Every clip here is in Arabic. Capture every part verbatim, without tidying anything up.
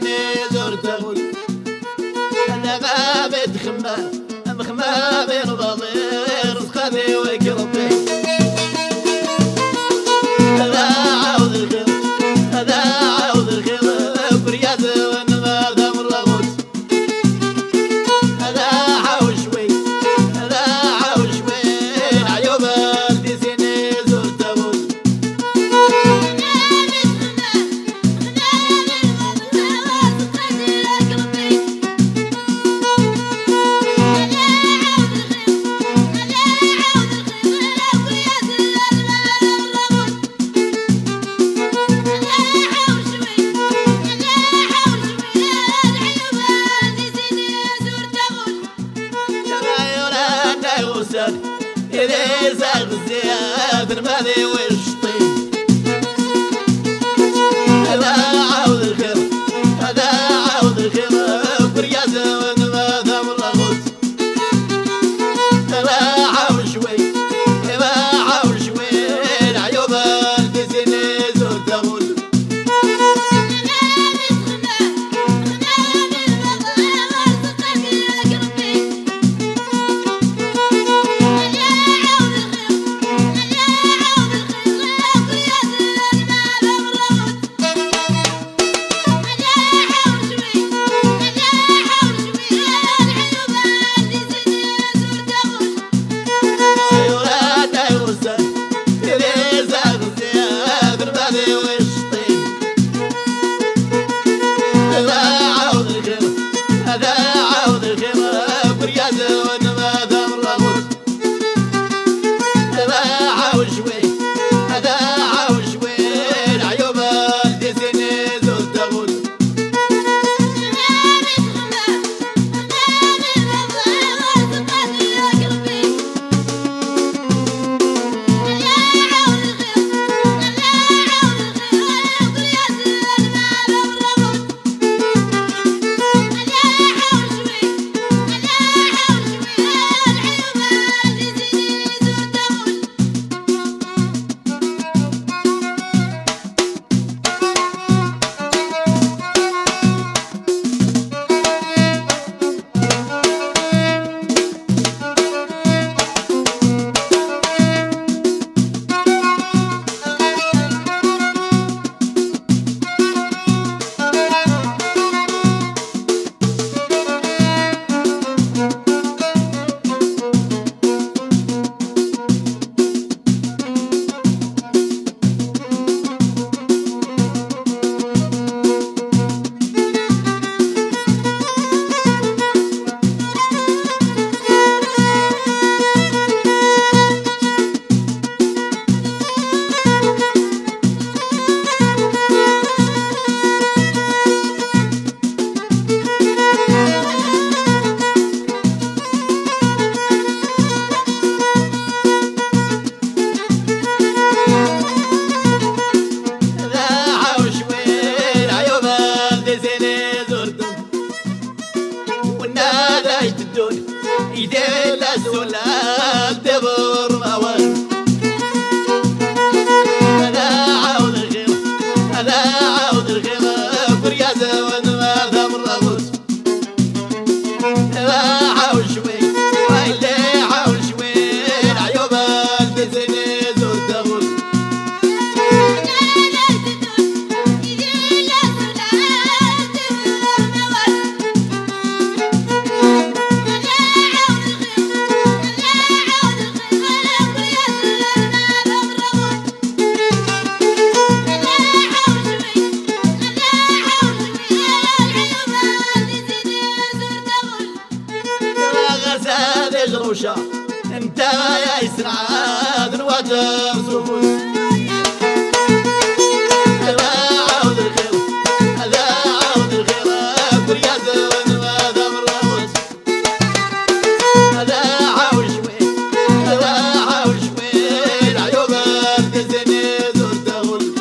زيني زور تغول أنا غابت خمام مخمامي نضالي رزقاني ويكربي هذا عاود الخير هذا عاود الخير برياد ونما ذا مرغوت هذا عاود شوي هذا عاود شوي عيوب في زيني زور تغول إذا زاغ الزياد الماضي والشطين هذا عاود الخير هذا عاود الخير برياز ونما ذا مرغوت هذا عاود شوي هذا عاود شوي العيوب في زيني زور تغول إذا لا سلال دبر موال هذا عاود الخير هذا عاود الخير برياز ونما ذا مرغوت هذا عاود شوي ويلي عاود شوي العيوب في زيني زور تغول جروشة انت يا يسرعاد نواجه سرفوس هذا عاود الخير هذا عاود الخير برياز ونما ذا مرغوت هذا عاود شوي هذا عاود شوي العيوب في زيني زور تغول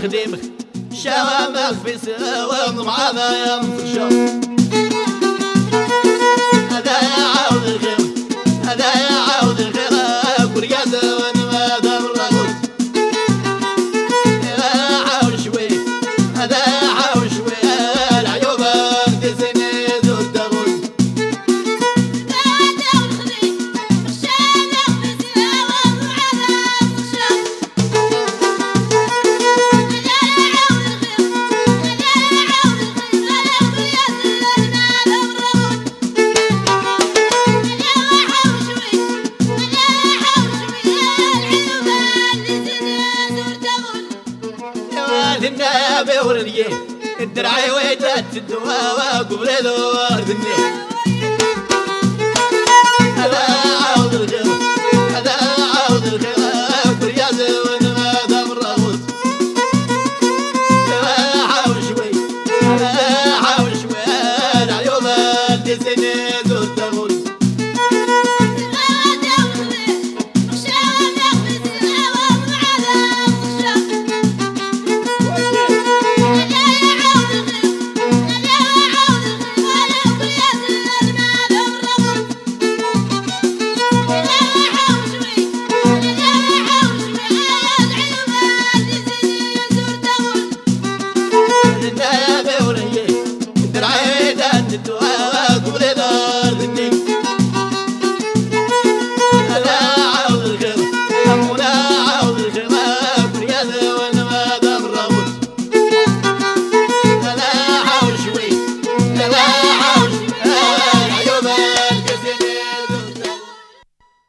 خديمك شوامك في سوا مع ذا يا مفشو هذا يعاود الخير هذا يعاود الخير كرياز ونما دام الغوت عاود شوي هذا عاود شوي العيوب تسني زود تغوت النبي ورنيه الدرعي ويتات الدواء وقبل ذو ذنيه